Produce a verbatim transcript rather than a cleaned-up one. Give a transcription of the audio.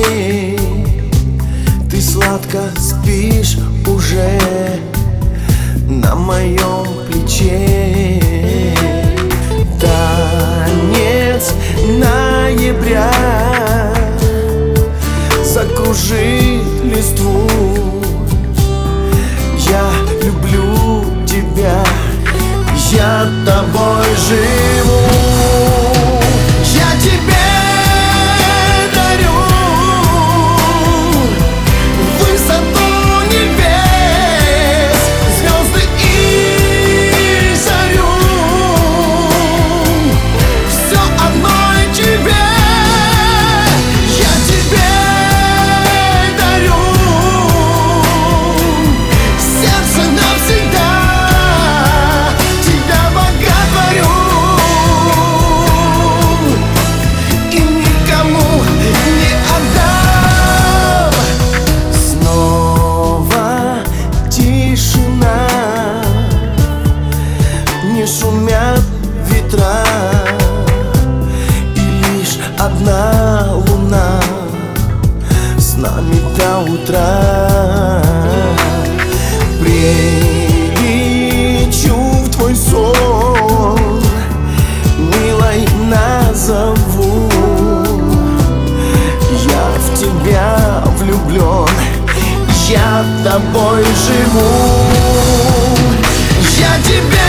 ночей ты сладко спишь уже на моем плече. Танец ноября закружит листву. Я люблю тебя, я тобой живу. Я тебе дарю высоту небес, звезды и зарю. Все одной тебе. Я тебе дарю сердце навсегда. Тебя боготворю и никому не отдам. Снова тишина, не шумят ветра, и лишь одна луна с нами до утра. Прилечу в твой сон, милой назову. Я в тебя влюблен, я тобой живу. Я тебе